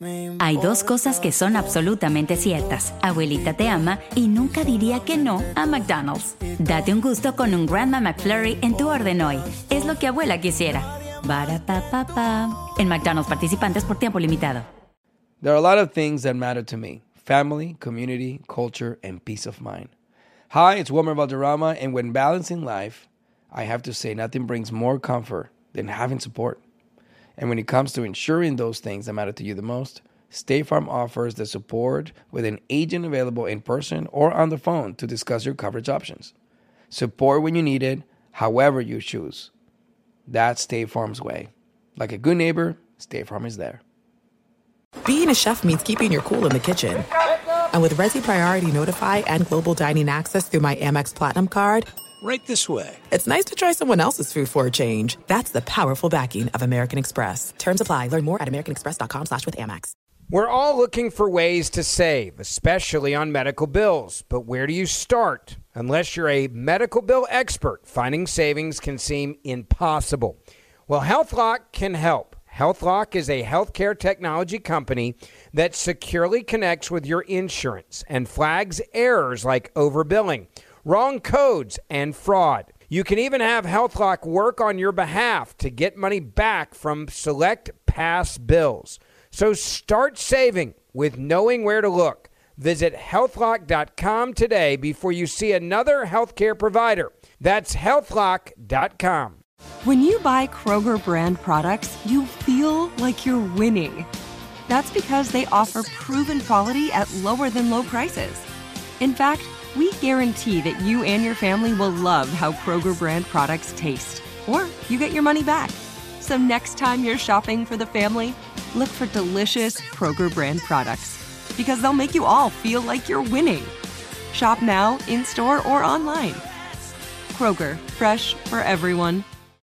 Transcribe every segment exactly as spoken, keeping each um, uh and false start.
Hay dos cosas que son absolutamente ciertas. Abuelita te ama y nunca diría que no a McDonald's. Date un gusto con un Grandma McFlurry en tu orden hoy. Es lo que abuela quisiera. Ba-da-pa-pa-pa. En McDonald's participantes por tiempo limitado. There are a lot of things that matter to me. Family, community, culture, and peace of mind. Hi, it's Wilmer Valderrama, and when balancing life, I have to say nothing brings more comfort than having support. And when it comes to ensuring those things that matter to you the most, State Farm offers the support with an agent available in person or on the phone to discuss your coverage options. Support when you need it, however you choose. That's State Farm's way. Like a good neighbor, State Farm is there. Being a chef means keeping your cool in the kitchen. And with Resi Priority Notify and Global Dining Access through my Amex Platinum card, right this way. It's nice to try someone else's food for a change. That's the powerful backing of American Express. Terms apply. Learn more at americanexpress.com slash with Amex. We're all looking for ways to save, especially on medical bills. But where do you start? Unless you're a medical bill expert, finding savings can seem impossible. Well, HealthLock can help. HealthLock is a healthcare technology company that securely connects with your insurance and flags errors like overbilling, wrong codes, and fraud. You can even have HealthLock work on your behalf to get money back from select past bills. So start saving with knowing where to look. Visit health lock dot com today before you see another healthcare provider. That's health lock dot com. When you buy Kroger brand products, you feel like you're winning. That's because they offer proven quality at lower than low prices. In fact, we guarantee that you and your family will love how Kroger brand products taste, or you get your money back. So next time you're shopping for the family, look for delicious Kroger brand products, because they'll make you all feel like you're winning. Shop now, in-store, or online. Kroger, fresh for everyone.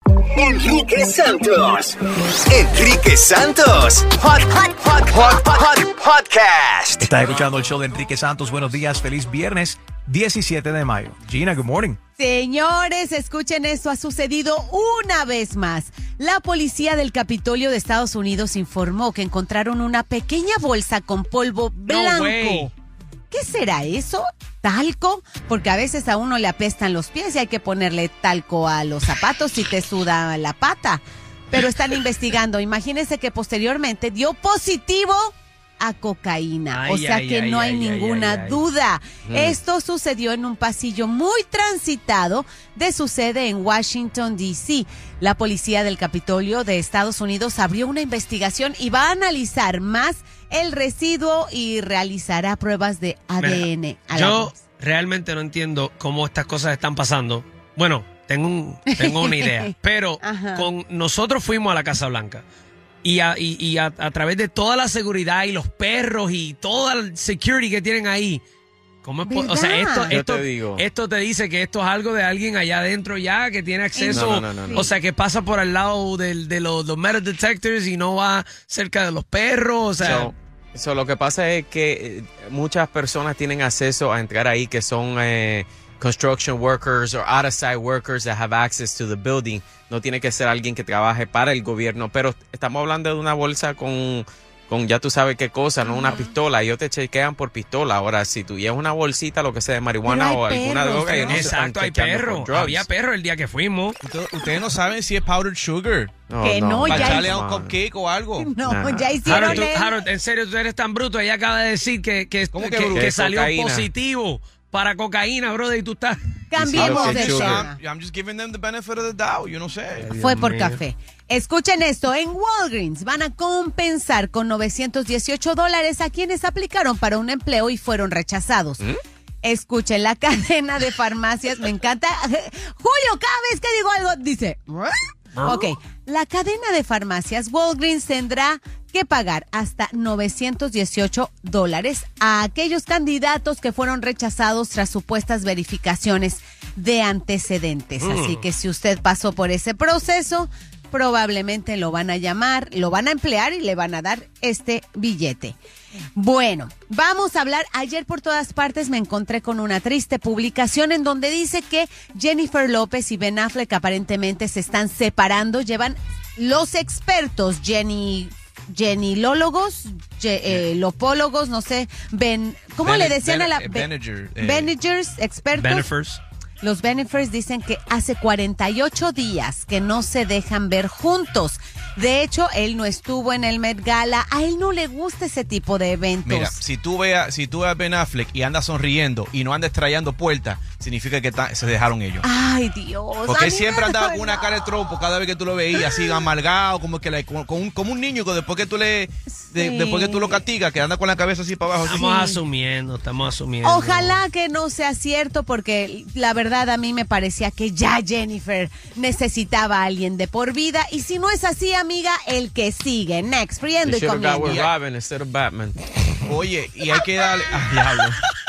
Enrique Santos. Enrique Santos. Hot, hot, hot, hot, hot podcast. Estás escuchando el show de Enrique Santos. Buenos días, feliz viernes diecisiete de mayo. Gina, good morning. Señores, escuchen esto, ha sucedido una vez más. La policía del Capitolio de Estados Unidos informó que encontraron una pequeña bolsa con polvo blanco. No way. ¿Qué será eso? ¿Talco? Porque a veces a uno le apestan los pies y hay que ponerle talco a los zapatos si te suda la pata. Pero están investigando. Imagínense que posteriormente dio positivo a cocaína. Ay, o sea ay, que ay, no ay, hay ay, ninguna ay, ay. duda. Mm. Esto sucedió en un pasillo muy transitado de su sede en Washington, D C La policía del Capitolio de Estados Unidos abrió una investigación y va a analizar más el residuo y realizará pruebas de A D N. Mira, yo realmente no entiendo cómo estas cosas están pasando. Bueno, tengo, un, tengo una idea, pero con nosotros fuimos a la Casa Blanca. Y, a, y, y a, a través de toda la seguridad y los perros y toda el security que tienen ahí, ¿cómo es po- o sea, esto, Yo esto, te digo. esto te dice que esto es algo de alguien allá adentro ya que tiene acceso, No, no, no, no, no. o sea, que pasa por al lado del, de los, los metal detectors y no va cerca de los perros, o sea... So, so, lo que pasa es que eh, muchas personas tienen acceso a entrar ahí que son eh, construction workers or out-of-site workers that have access to the building. No tiene que ser alguien que trabaje para el gobierno, pero estamos hablando de una bolsa con, con ya tú sabes qué cosa, no una pistola. Ellos te chequean por pistola. Ahora, si tú llevas una bolsita, lo que sea de marihuana o alguna droga, ellos no se están Exacto, hay chequeando perro. por drugs. Había perro el día que fuimos. Ustedes no saben si es powdered sugar. No, Que no, Para ya echarle hizo- a un cupcake o algo. No, Nah. ya hicieron Harold, tú- el- Harold, en serio, tú eres tan bruto. Ella acaba de decir que, que, ¿Cómo que que- bruto? que Es salió cocaína. positivo para cocaína, brother, y tú estás... Cambiemos Sí, de sí, tema. I'm, I'm just giving them the benefit of the doubt, yo no sé. Fue por café. Escuchen esto, en Walgreens van a compensar con novecientos dieciocho dólares a quienes aplicaron para un empleo y fueron rechazados. Escuchen, la cadena de farmacias, me encanta. Julio, cada vez que digo algo, dice... Ok, la cadena de farmacias Walgreens tendrá que pagar hasta novecientos dieciocho dólares a aquellos candidatos que fueron rechazados tras supuestas verificaciones de antecedentes. Mm. Así que si usted pasó por ese proceso, probablemente lo van a llamar, lo van a emplear y le van a dar este billete. Bueno, vamos a hablar. Ayer por todas partes me encontré con una triste publicación en donde dice que Jennifer López y Ben Affleck aparentemente se están separando. Llevan los expertos, Jenny, genilólogos, ge, eh, lopólogos, no sé, ben, ¿cómo Bene, le decían bene, a la? Benninger, eh, Beningers, expertos. Benefers. Los Benefers dicen que hace cuarenta y ocho días que no se dejan ver juntos. De hecho, él no estuvo en el Met Gala. A él no le gusta ese tipo de eventos. Mira, si tú veas si tú veas a Ben Affleck y anda sonriendo y no anda estrellando puertas, significa que ta- se dejaron ellos. Ay, Dios. Porque a él mí siempre me andaba da con una cara de trompo cada vez que tú lo veías, así amargado, como que le- como, como un, como un niño que después que tú le de- Sí. después que tú lo castigas, que anda con la cabeza así para abajo. así. Estamos asumiendo, estamos asumiendo. Ojalá que no sea cierto, porque la verdad a mí me parecía que ya Jennifer necesitaba a alguien de por vida. Y si no es así, amiga, el que sigue. Next, riendo They y should have got comiendo. with Robin instead of Batman. Oye, y hay que darle ah, diablo.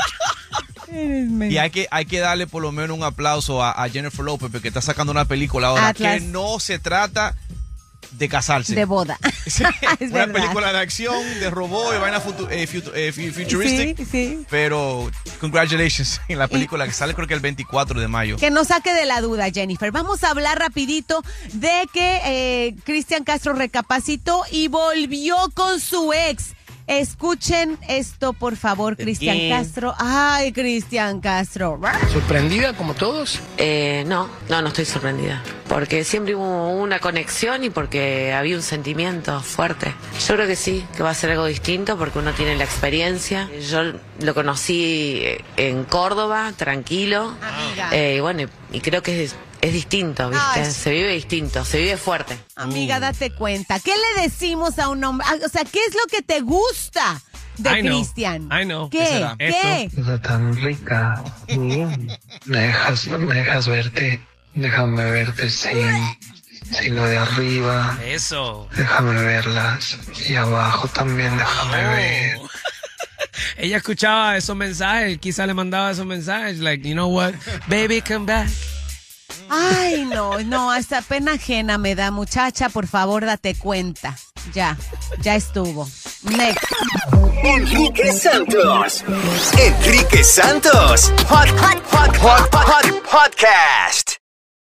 Y hay que, hay que darle por lo menos un aplauso a, a Jennifer Lopez, porque está sacando una película ahora Atlas. que no se trata de casarse. De boda. Sí, Es una verdad. película de acción, de robot y vaina futu- eh, futu- eh, fu- futuristic. Sí, sí. Pero, congratulations en la película que sale creo que el veinticuatro de mayo. Que no saque de la duda, Jennifer. Vamos a hablar rapidito de que eh, Cristian Castro recapacitó y volvió con su ex. Escuchen esto, por favor, Cristian quién? Castro. Ay, Cristian Castro. ¿Sorprendida como todos? Eh, no, no, no estoy sorprendida. Porque siempre hubo una conexión y porque había un sentimiento fuerte. Yo creo que sí, que va a ser algo distinto porque uno tiene la experiencia. Yo lo conocí en Córdoba, tranquilo. Amiga. Eh, y bueno, y, y creo que es, es distinto, ¿viste? Ay. Se vive distinto, se vive fuerte. Amiga, date cuenta. ¿Qué le decimos a un hombre? Ah, o sea, ¿qué es lo que te gusta de I know. Cristian? I know. ¿Qué? ¿Qué será? ¿Qué? Cosa tan rica. Mm. Me dejas, me dejas verte. Déjame verte sin, sin lo de arriba. Eso. Déjame verlas. Y abajo también déjame ver. Ella escuchaba esos mensajes, quizá le mandaba esos mensajes, like, you know what, baby, come back. Ay, no, no, hasta pena ajena me da, muchacha, por favor, date cuenta. Ya, ya estuvo. Next. Enrique Santos. Enrique Santos. Hot, hot, hot, hot, hot podcast.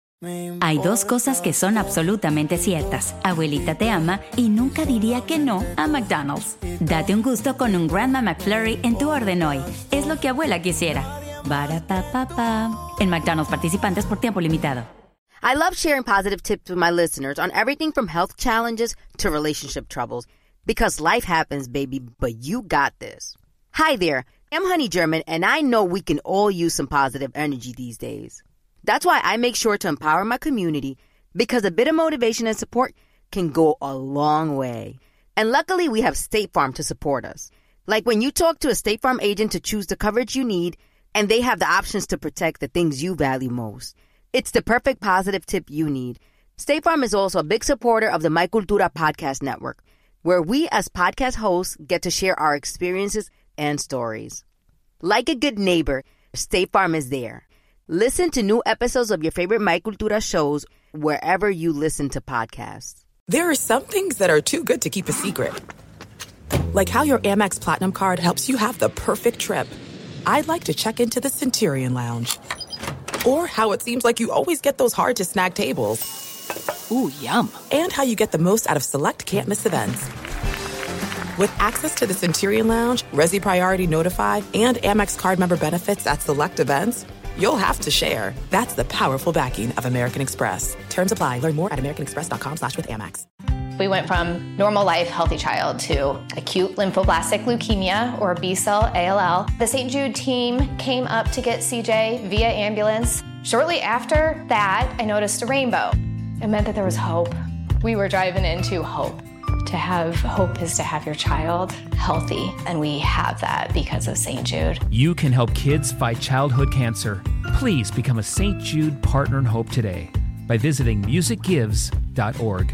Hay dos cosas que son absolutamente ciertas. Abuelita te ama y nunca diría que no a McDonald's. Date un gusto con un Grandma McFlurry en tu orden hoy. Es lo que abuela quisiera. Ba-da-pa-pa-pa. En McDonald's participantes por tiempo limitado. I love sharing positive tips with my listeners on everything from health challenges to relationship troubles. Because life happens, baby, but you got this. Hi there, I'm Honey German, and I know we can all use some positive energy these days. That's why I make sure to empower my community, because a bit of motivation and support can go a long way. And luckily, we have State Farm to support us. Like when you talk to a State Farm agent to choose the coverage you need, and they have the options to protect the things you value most. It's the perfect positive tip you need. State Farm is also a big supporter of the My Cultura podcast network, where we as podcast hosts get to share our experiences and stories. Like a good neighbor, State Farm is there. Listen to new episodes of your favorite My Cultura shows wherever you listen to podcasts. There are some things that are too good to keep a secret. Like how your Amex Platinum card helps you have the perfect trip. I'd like to check into the Centurion Lounge. Or how it seems like you always get those hard-to-snag tables. Ooh, yum. And how you get the most out of select can't-miss events. With access to the Centurion Lounge, Resi Priority Notify, and Amex card member benefits at select events, you'll have to share. That's the powerful backing of American Express. Terms apply. Learn more at americanexpress.com slash with Amex. We went from normal life, healthy child to acute lymphoblastic leukemia, or B-cell A L L. The Saint Jude team came up to get C J via ambulance. Shortly after that, I noticed a rainbow. It meant that there was hope. We were driving into hope. To have hope is to have your child healthy, and we have that because of Saint Jude. You can help kids fight childhood cancer. Please become a Saint Jude Partner in Hope today by visiting music gives dot org.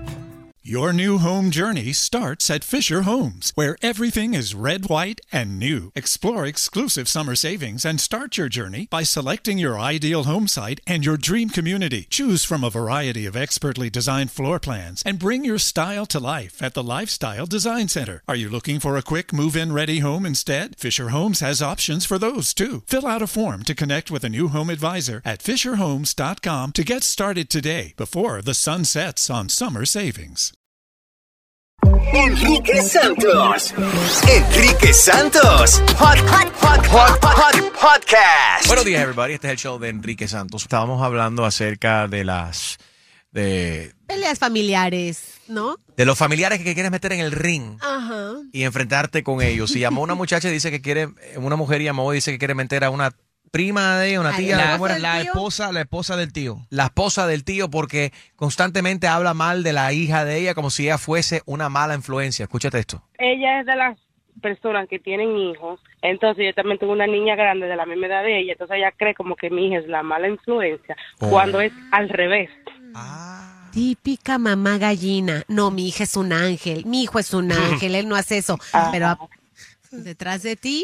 Your new home journey starts at Fisher Homes, where everything is red, white, and new. Explore exclusive summer savings and start your journey by selecting your ideal home site and your dream community. Choose from a variety of expertly designed floor plans and bring your style to life at the Lifestyle Design Center. Are you looking for a quick move-in ready home instead? Fisher Homes has options for those too. Fill out a form to connect with a new home advisor at fisher homes dot com to get started today before the sun sets on summer savings. Enrique Santos. Enrique Santos. Hot, hot, hot, hot, hot podcast. Buenos días, everybody. Este es el show de Enrique Santos. Estábamos hablando acerca de las... de Peleas familiares, ¿no? de los familiares que quieres meter en el ring Ajá. y enfrentarte con ellos. Si llamó una muchacha y dice que quiere... Una mujer llamó y dice que quiere meter a una prima de ella, una tía. La, ¿cómo era? la esposa, la esposa del tío. La esposa del tío, porque constantemente habla mal de la hija de ella como si ella fuese una mala influencia. Escúchate esto. Ella es de las personas que tienen hijos, entonces yo también tengo una niña grande de la misma edad de ella, entonces ella cree como que mi hija es la mala influencia, Oh. cuando es al revés. Típica mamá gallina. No, mi hija es un ángel, mi hijo es un ángel, él no hace eso. Pero a- detrás de ti,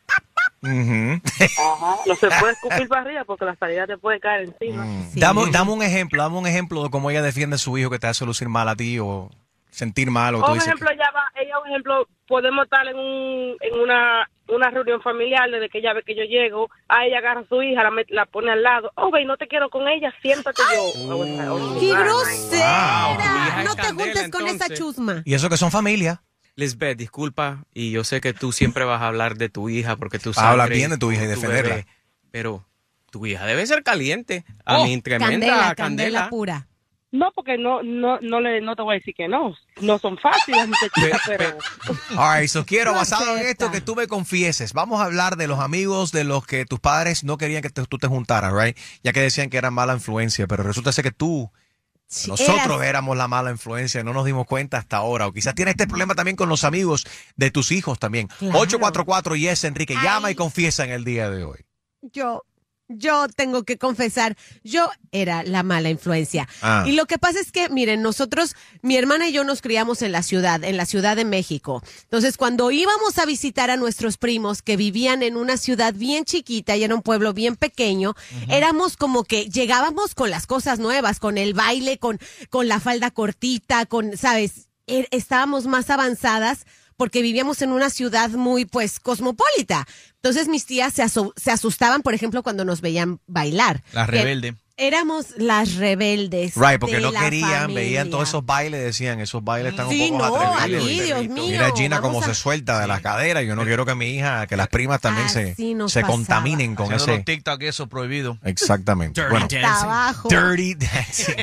Ajá. No se puede escupir para arriba porque la salida te puede caer encima. Dame, dame un ejemplo, dame un ejemplo de cómo ella defiende a su hijo que te hace lucir mal a ti o sentir mal. O tú Por dices ejemplo, ella va, ella, por ejemplo, podemos estar en un, en una, una reunión familiar desde que ella ve que yo llego, a ella agarra a su hija, la, met- la pone al lado, oh, ve, no te quiero con ella, siéntate yo. Oh, ¡qué ay. grosera! No te juntes con esa chusma. ¿Y eso que son familia? Lisbeth, disculpa, y yo sé que tú siempre vas a hablar de tu hija porque tú Habla sabes bien de tu hija y defenderla. pero tu hija debe ser caliente. A Oh, mí, tremenda Candela, candela. candela pura. No, porque no, no, no le, no te voy a decir que no, no son fáciles, muchachitas, pero... All right, so quiero, basado en esto, que tú me confieses. Vamos a hablar de los amigos de los que tus padres no querían que te- tú te juntaras, right? Ya que decían que eran mala influencia, pero resulta ser que tú, nosotros eras- éramos la mala influencia y no nos dimos cuenta hasta ahora. O quizás tienes este problema también con los amigos de tus hijos también. Claro. ocho cuatro cuatro yes, Enrique, llama y confiesa en el día de hoy. Yo, yo tengo que confesar, yo era la mala influencia. Ah. Y lo que pasa es que, miren, nosotros, mi hermana y yo nos criamos en la ciudad, en la Ciudad de México. Entonces, cuando íbamos a visitar a nuestros primos que vivían en una ciudad bien chiquita y era un pueblo bien pequeño, éramos como que llegábamos con las cosas nuevas, con el baile, con, con la falda cortita, con, ¿sabes? Er- estábamos más avanzadas porque vivíamos en una ciudad muy, pues, cosmopolita. Entonces mis tías se, asu- se asustaban, por ejemplo, cuando nos veían bailar. La Que rebelde. Éramos las rebeldes. Right, porque de no la querían, familia. veían todos esos bailes, decían, esos bailes están Sí, un poco no, atrevidos. aquí, Y- Dios mío, Mira Gina vamos cómo a- se suelta de las caderas. Yo no quiero que mi hija, que las primas también se, Así nos se pasaba. contaminen con Haciendo ese. los TikTok, eso prohibido. Exactamente. Dirty Bueno, dancing. Hasta abajo. Dirty dancing.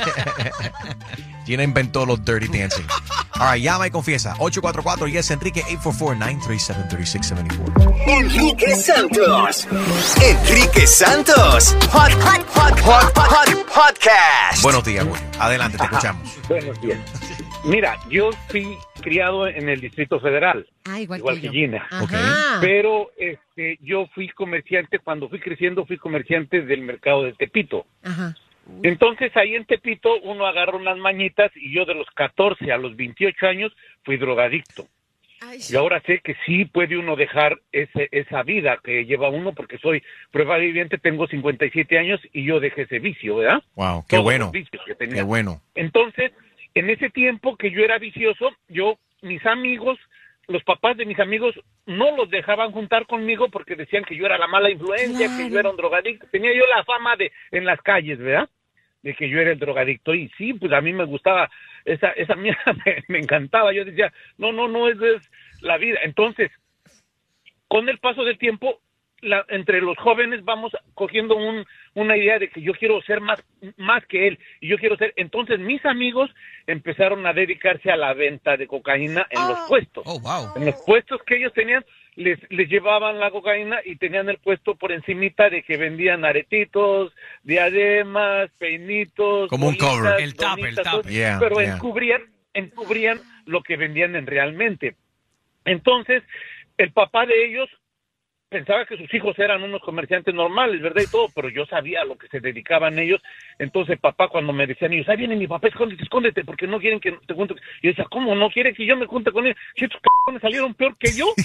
Gina inventó los dirty dancing. All right, llama y confiesa. ocho cuatro cuatro yes, Enrique, ocho cuatro cuatro, nueve tres siete, tres seis siete cuatro. Enrique Santos. Enrique Santos. Hot, hot, hot, hot, hot podcast. Buenos días, Julio. Adelante, te escuchamos. Buenos días. Mira, yo fui criado en el Distrito Federal, Ah, igual, igual que que yo. Gina. Ajá. Pero este, yo fui comerciante, cuando fui creciendo fui comerciante del mercado de Tepito. Ajá. Entonces ahí en Tepito uno agarra unas mañitas y yo de los catorce a los veintiocho años fui drogadicto. Y ahora sé que sí puede uno dejar ese, esa vida que lleva uno, porque soy prueba viviente, tengo cincuenta y siete años y yo dejé ese vicio, ¿verdad? Wow, qué Todos bueno. los vicios que tenía. Qué bueno. Entonces, en ese tiempo que yo era vicioso, yo, mis amigos, los papás de mis amigos no los dejaban juntar conmigo porque decían que yo era la mala influencia, que yo era un drogadicto. Tenía yo la fama de en las calles, ¿verdad? De que yo era el drogadicto. Y sí, pues a mí me gustaba, esa esa mierda me, me encantaba. Yo decía, no, no, no, es, es la vida. Entonces, con el paso del tiempo, la, entre los jóvenes vamos cogiendo un, una idea de que yo quiero ser más, más que él, y yo quiero ser, entonces mis amigos empezaron a dedicarse a la venta de cocaína en los puestos. En los puestos que ellos tenían, les, les llevaban la cocaína y tenían el puesto por encimita de que vendían aretitos, diademas, peinitos, Como un bolitas, cover. El tupper, el donitas, tupper. Yeah, pero yeah. encubrían, encubrían lo que vendían en realmente. Entonces, el papá de ellos pensaba que sus hijos eran unos comerciantes normales, ¿verdad? Y todo, pero yo sabía a lo que se dedicaban ellos. Entonces, papá, cuando me decían ellos, ahí viene mi papá, escóndete, escóndete, porque no quieren que te junte. Yo decía, ¿cómo no quiere que yo me junte con ellos? Si estos cabrones salieron peor que yo.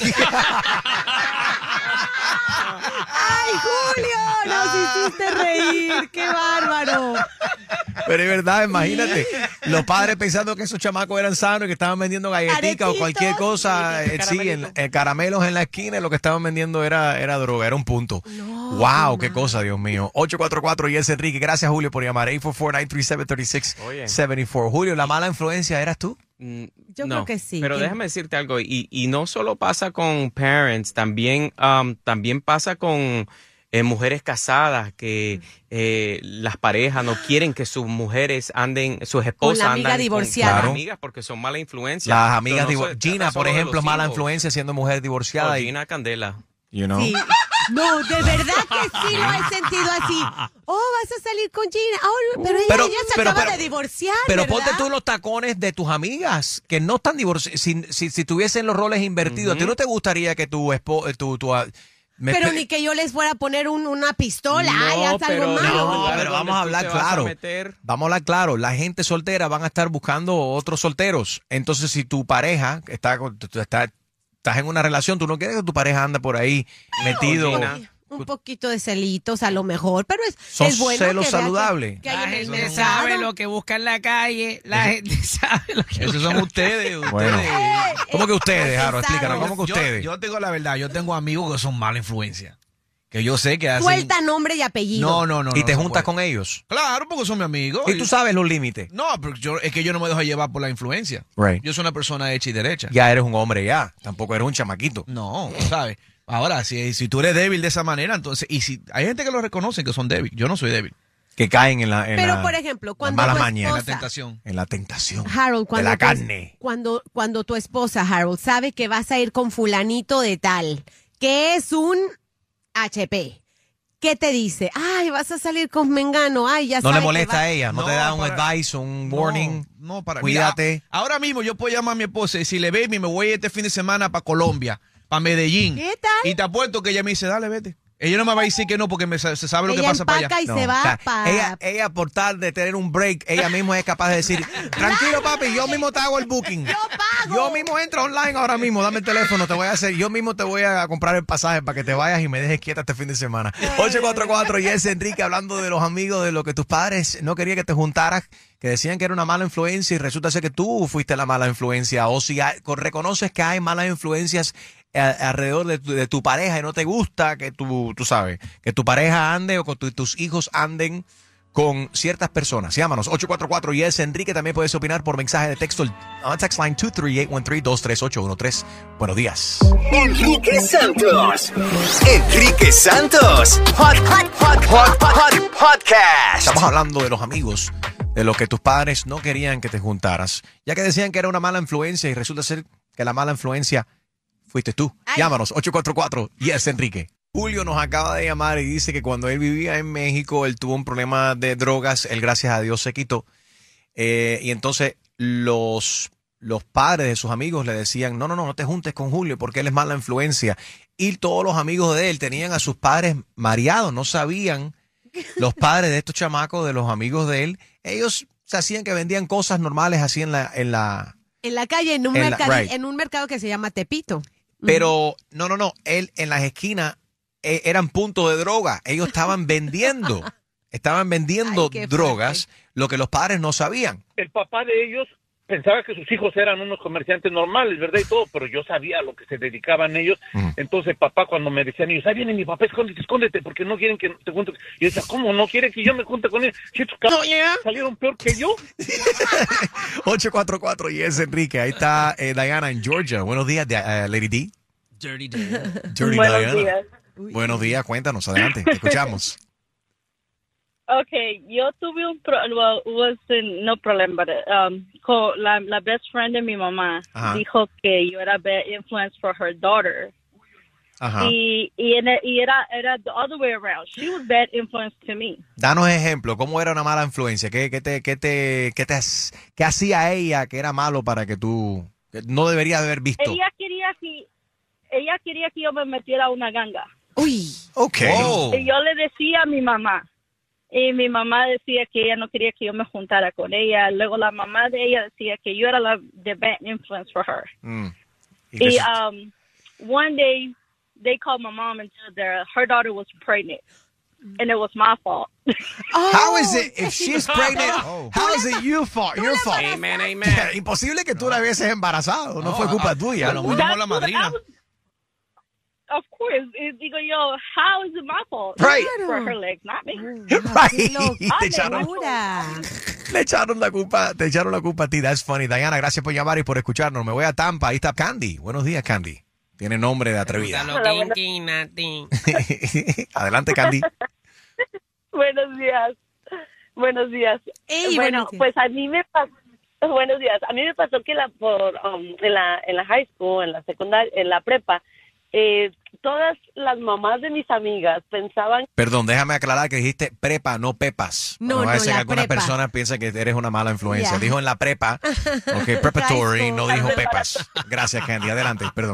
¡Ay, Julio! Nos hiciste reír. ¡Qué bárbaro! Pero es verdad, imagínate, los padres pensando que esos chamacos eran sanos y que estaban vendiendo galletitas o cualquier cosa, eh, sí, en, en caramelos en la esquina, y lo que estaban vendiendo era, era droga, era un punto. Wow, qué cosa, Dios mío. ocho cuatro cuatro yes, Enrique. Gracias, Julio, por llamar. ocho cuatro cuatro, nueve tres siete, tres seis siete cuatro. Julio, la mala influencia eras tú. Yo no, creo que sí. Pero que- déjame decirte algo, y, y no solo pasa con parents, también, um, también pasa con eh, mujeres casadas que eh, las parejas no quieren que sus mujeres anden, sus esposas la amiga andan divorciada. con, con Claro. amigas porque son mala influencia. Las amigas Pero no divor- se Gina, trata por solo de ejemplo, los mala hijos. influencia siendo mujer divorciada. Oh, y, Gina Candela. you know. Sí. No, de verdad que sí lo he sentido así. Oh, vas a salir con Gina. Oh, pero ella, Pero- ella se pero- acaba pero- de divorciar, Pero ¿verdad? ponte tú los tacones de tus amigas que no están divorciadas. Si, si, si tuviesen los roles invertidos, ¿a ti no te gustaría que tu esposo, tu, tu, me Pero expli- ni que yo les fuera a poner un- una pistola. Ay, haz algo pero malo. No, lugar pero donde vamos a tú hablar te vas a claro. meter. Vamos a hablar claro. La gente soltera van a estar buscando otros solteros. Entonces, si tu pareja está, con- tú está, estás en una relación, tú no quieres que tu pareja ande por ahí metido. Gina. Un poquito de celitos a lo mejor, pero es, Son es bueno celos que vea que- saludables. que hay La en el gente mercado. sabe lo que busca en la calle. La gente sabe lo que Esos busca. son ustedes. ustedes. Bueno. ¿Cómo que ustedes, Jaro? Yo- Explícanos. ¿Cómo que Yo- ustedes? Yo, tengo la verdad, yo tengo amigos que son mala influencia. Que yo sé que hacen... Suelta nombre y apellido. No, no, no. ¿Y no te se juntas puede. con ellos? Claro, porque son mis amigos. ¿Y tú sabes los límites? No, pero yo, es que yo no me dejo llevar por la influencia. Right. Yo soy una persona hecha y derecha. Ya eres un hombre ya. Tampoco eres un chamaquito. No, ¿sabes? Ahora, si, si tú eres débil de esa manera, entonces... Y si hay gente que lo reconoce que son débiles. Yo no soy débil. Que caen en la, en Pero, la- por ejemplo, las cuando malas tu mañas. En la esposa- tentación. En la tentación. Harold, cuando de la tu es- carne. Cuando, cuando tu esposa, Harold, sabe que vas a ir con fulanito de tal, que es un H P, ¿qué te dice? Ay, vas a salir con Mengano. Ay, ya No sabe le que molesta va- a ella. No, No, te da un para- advice, un warning. No, no, para Cuídate. Mira, ahora mismo yo puedo llamar a mi esposa y decirle, baby, me voy este fin de semana para Colombia, para Medellín. ¿Qué tal? Y te apuesto que ella me dice, dale, vete. Ella no me va a decir que no porque me, sa- se sabe lo que Ella pasa para empaca allá. y No, se va o sea, para... ella, ella por tal de tener un break, ella misma es capaz de decir, tranquilo papi, yo mismo te hago el booking. Yo pago. Yo mismo entro online ahora mismo, dame el teléfono, te voy a hacer, yo mismo te voy a comprar el pasaje para que te vayas y me dejes quieta este fin de semana. ocho cuatro cuatro, Yes Enrique, hablando de los amigos, de lo que tus padres no querían que te juntaras, que decían que era una mala influencia y resulta ser que tú fuiste la mala influencia, o si hay- reconoces que hay malas influencias a- alrededor de tu, de tu pareja y no te gusta que tu, tú sabes, que tu pareja ande o que tu- tus hijos anden con ciertas personas. Llámanos, ocho cuatro cuatro, Yes Enrique. También puedes opinar por mensaje de texto a text line dos tres ocho uno tres, dos tres ocho uno tres. Buenos días. Enrique Santos. Enrique Santos. Hot, hot, hot, hot, hot podcast. Estamos hablando de los amigos, de lo que tus padres no querían que te juntaras, ya que decían que era una mala influencia y resulta ser que la mala influencia fuiste tú. Llámanos, ocho cuatro cuatro, Yes Enrique. Julio nos acaba de llamar y dice que cuando él vivía en México, él tuvo un problema de drogas, él gracias a Dios se quitó. Eh, y entonces los, los padres de sus amigos le decían, no, no, no, no te juntes con Julio porque él es mala influencia. Y todos los amigos de él tenían a sus padres mareados, no sabían, los padres de estos chamacos, de los amigos de él, ellos se hacían que vendían cosas normales así en la... En la En la calle, en un, En la- mercadi- right. en un mercado que se llama Tepito. Pero, no, no, no, él en las esquinas eh, eran puntos de droga. Ellos estaban vendiendo, estaban vendiendo Ay, qué drogas, lo que los padres no sabían. El papá de ellos pensaba que sus hijos eran unos comerciantes normales, ¿verdad? Y todo, pero yo sabía a lo que se dedicaban ellos. Entonces, papá, cuando me decían ellos, ahí viene mi papá, escóndete, escóndete, porque no quieren que te junte. Y yo decía, ¿cómo no quieren que yo me junte con ellos? Si estos cabrones salieron peor que yo. ocho cuatro cuatro, Yes Enrique. Ahí está eh, Diana en Georgia. Buenos días, Di- eh, Lady D. Dirty Diana. Dirty Buenos Diana. días. Buenos días, cuéntanos, adelante, te escuchamos. Okay, yo tuve un pro well, wasn't no problema, but um, con la, la best friend de mi mamá Ajá. dijo que yo era bad influence for her daughter. Ajá. Y, y, en- y era, era the other way around. She was bad influence to me. Danos ejemplo, ¿cómo era una mala influencia? ¿Qué, qué te, qué te, qué te, has- qué hacía ella que era malo para que tú que no deberías haber visto? Ella quería que ella quería que yo me metiera a una ganga. Uy. Ok. Oh. Y yo le decía a mi mamá. Y mi mamá decía que ella no quería que yo me juntara con ella. Luego la mamá de ella decía que yo era la the bad influence for her. Mm. ¿Y qué Y se- um, one day they called my mom and said that her daughter was pregnant, and it was my fault. How is it if she's pregnant? Oh. How is it your fault? Your fault. Amen, amen. Imposible que tú la hubieses embarazado, no, No, fue culpa a- tuya. a lo mejor llamó la That's what I madrina. was- Of course, y digo yo, how is it my fault? Right. For her legs, not me. Right. Qué Te echaron- locura. Le echaron la culpa, te echaron la culpa a ti. That's funny. Diana, gracias por llamar y por escucharnos. Me voy a Tampa. Ahí está Candy. Buenos días, Candy. Tiene nombre de atrevida. Adelante, Candy. Buenos días. Buenos días. Ey, bueno, buenos días. pues a mí me pasó. Buenos días. A mí me pasó que la por um, en la en la high school, en la secundaria, en la prepa, eh, todas las mamás de mis amigas pensaban. Perdón, déjame aclarar que dijiste prepa, no pepas. No, va a no, ser la que alguna prepa. persona piensa que eres una mala influencia. Ya. Dijo en la prepa, ok, preparatory, High no school. dijo pepas. Gracias, Candy. Adelante, perdón.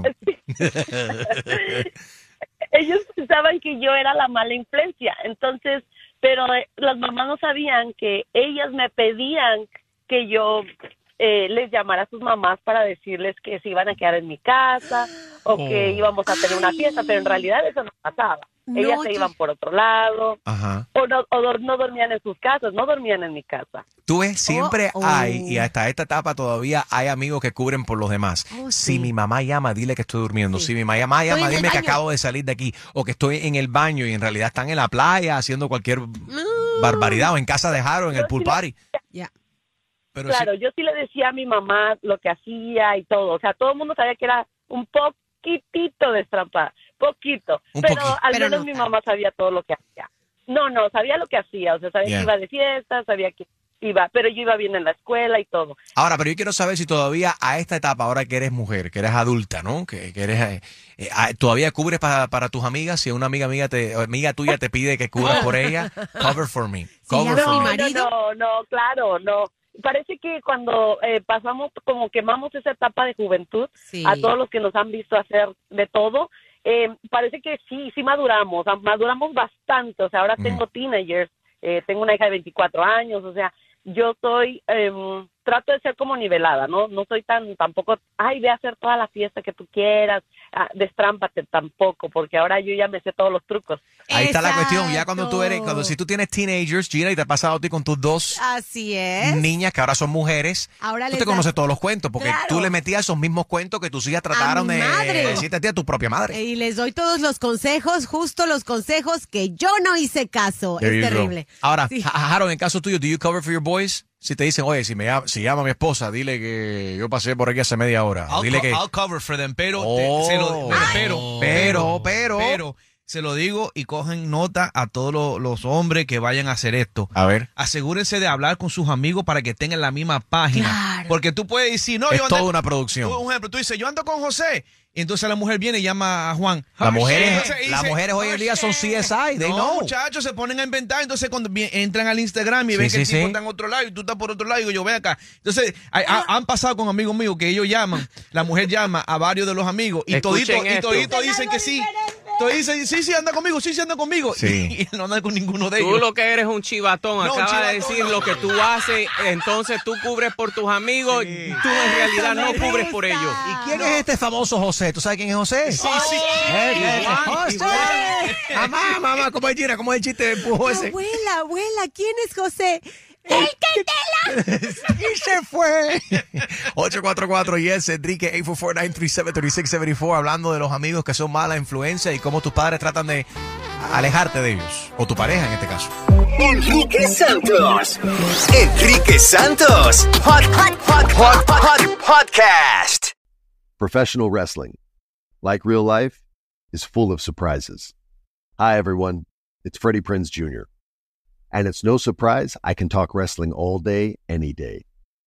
Ellos pensaban que yo era la mala influencia, entonces, pero eh, las mamás no sabían que ellas me pedían que yo eh, les llamara a sus mamás para decirles que se iban a quedar en mi casa o que Oh. íbamos a tener una fiesta, pero en realidad eso no pasaba. No, Ellas se yo- iban por otro lado Ajá. o, no, o dor- no dormían en sus casas, no dormían en mi casa. Tú ves, siempre Oh, oh. hay, y hasta esta etapa todavía hay amigos que cubren por los demás. Oh, Si sí. mi mamá llama, dile que estoy durmiendo. Sí. Si mi mamá Estoy llama, en el dime que baño. acabo de salir de aquí. O que estoy en el baño y en realidad están en la playa haciendo cualquier barbaridad. O en casa de Jaro, en el pool party. Ya. Pero Claro, sí- yo sí le decía a mi mamá lo que hacía y todo. O sea, todo el mundo sabía que era un poquitito destrampada, poquito. Un pero poquito. al Pero menos no mi tanto. mamá sabía todo lo que hacía. No, no, sabía lo que hacía. O sea, sabía Yeah. que iba de fiesta, sabía que iba, pero yo iba bien en la escuela y todo. Ahora, pero yo quiero saber si todavía a esta etapa, ahora que eres mujer, que eres adulta, ¿no? Que, que eres, eh, eh, ah, todavía cubres para, para tus amigas. Si una amiga amiga te, amiga tuya te pide que cubras por ella, cover for me. Cover llama for mi me. marido. No, no, no, claro, no. Parece que cuando eh, pasamos, como quemamos esa etapa de juventud, Sí. a todos los que nos han visto hacer de todo, eh, parece que sí, sí maduramos, ah, maduramos bastante. O sea, ahora Ujú. tengo teenagers, eh, tengo una hija de veinticuatro años, o sea, yo soy, em, trato de ser como nivelada, ¿no? No soy tan, tampoco, ay, ve a hacer toda la fiesta que tú quieras, ah, destrámpate tampoco, porque ahora yo ya me sé todos los trucos. Ahí está la cuestión. Ya cuando tú eres, cuando Exacto. si tú tienes teenagers, Gina, y te ha pasado a ti con tus dos Así es. niñas que ahora son mujeres, Ahora tú les te das- conoces todos los cuentos, porque Claro. tú le metías esos mismos cuentos que tus hijas trataron mi de madre. decirte a ti a tu propia madre. Y les doy todos los consejos, justo los consejos que yo no hice caso. There es you go. terrible. Ahora, Sí. Ja- Jaro, en el caso tuyo, ¿do you cover for your boys? Si te dicen, oye, si me llama, si llama mi esposa, dile que yo pasé por aquí hace media hora. I'll, Dile co- que... I'll cover for them, pero, te- Oh. se lo, pero, pero, Pero, pero. pero, se lo digo y cogen nota a todos los, los hombres que vayan a hacer esto. A ver. Asegúrense de hablar con sus amigos para que estén en la misma página. Claro. Porque tú puedes decir, no, Es yo ando, toda una producción. tú, un ejemplo, tú dices, yo ando con José. Y entonces la mujer viene y llama a Juan. Las mujeres, Entonces, y las dice, mujeres hoy en día son C S I, they no, know. muchachos, se ponen a inventar. Entonces, cuando vi- entran al Instagram y Sí, ven sí, que el tipo sí. está en otro lado y tú estás por otro lado, y digo, yo ven acá. Entonces, hay- ha- han pasado con amigos míos que ellos llaman, la mujer llama a varios de los amigos y Escuchen todito, y esto. todito dicen que sí. Todos dicen, sí, sí, anda conmigo, sí, sí, anda conmigo. Sí. Y, él no anda con ninguno de Tú ellos. lo que eres un chivatón, No, acaba de chivatón, decir no. lo que tú haces, entonces tú cubres por tus amigos, tú en realidad no cubres por ellos. ¿Y quién es este famoso José? ¿Tú sabes quién es José? Sí, sí. Eh, eh, Igual, José. igual. Mamá, mamá, ¿cómo es Gina? ¿Cómo es el chiste de empujó ese? Abuela, abuela, ¿quién es José? ¡El que te la... Y se fue. ocho cuatro cuatro yes, Enrique, ocho cuatro cuatro, nueve tres siete, tres seis siete cuatro, hablando de los amigos que son mala influencia y cómo tus padres tratan de alejarte de ellos. O tu pareja en este caso. Enrique Santos. Enrique Santos. Hot, hot, hot, hot, hot, podcast. Professional wrestling, like real life, is full of surprises. Hi, everyone. It's Freddie Prinze Junior And it's no surprise I can talk wrestling all day, any day.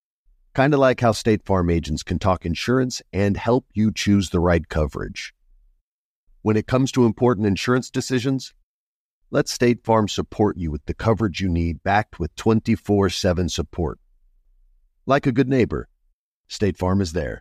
Kind of like how State Farm agents can talk insurance and help you choose the right coverage. When it comes to important insurance decisions, let State Farm support you with the coverage you need, backed with twenty-four seven support. Like a good neighbor, State Farm is there.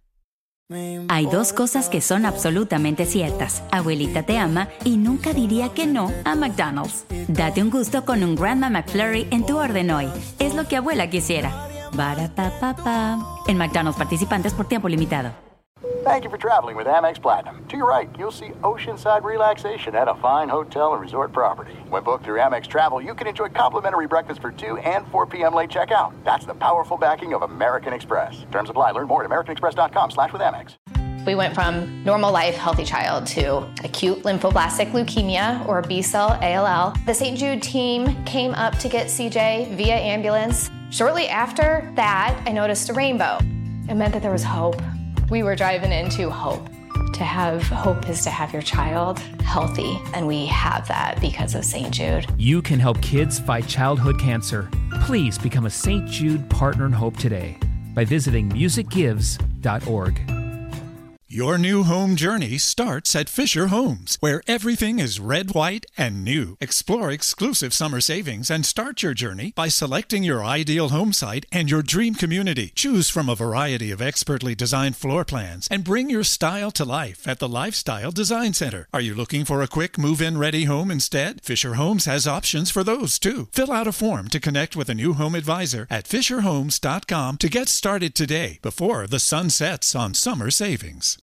Hay dos cosas que son absolutamente ciertas. Abuelita te ama y nunca diría que no a McDonald's. Date un gusto con un Grandma McFlurry en tu orden hoy. Es lo que abuela quisiera. Ba-da-pa-pa-pa. En McDonald's participantes por tiempo limitado. Thank you for traveling with Amex Platinum. To your right, you'll see oceanside relaxation at a fine hotel and resort property. When booked through Amex Travel, you can enjoy complimentary breakfast for two and four p.m. late checkout. That's the powerful backing of American Express. Terms apply. Learn more at americanexpress.com slash with Amex. We went from normal life, healthy child to acute lymphoblastic leukemia or B-cell A L L. The Saint Jude team came up to get C J via ambulance. Shortly after that, I noticed a rainbow. It meant that there was hope. We were driving into hope. To have hope is to have your child healthy, and we have that because of Saint Jude. You can help kids fight childhood cancer. Please become a Saint Jude Partner in Hope today by visiting music gives dot org. Your new home journey starts at Fisher Homes, where everything is red, white, and new. Explore exclusive summer savings and start your journey by selecting your ideal home site and your dream community. Choose from a variety of expertly designed floor plans and bring your style to life at the Lifestyle Design Center. Are you looking for a quick move-in ready home instead? Fisher Homes has options for those too. Fill out a form to connect with a new home advisor at fisher homes dot com to get started today before the sun sets on summer savings.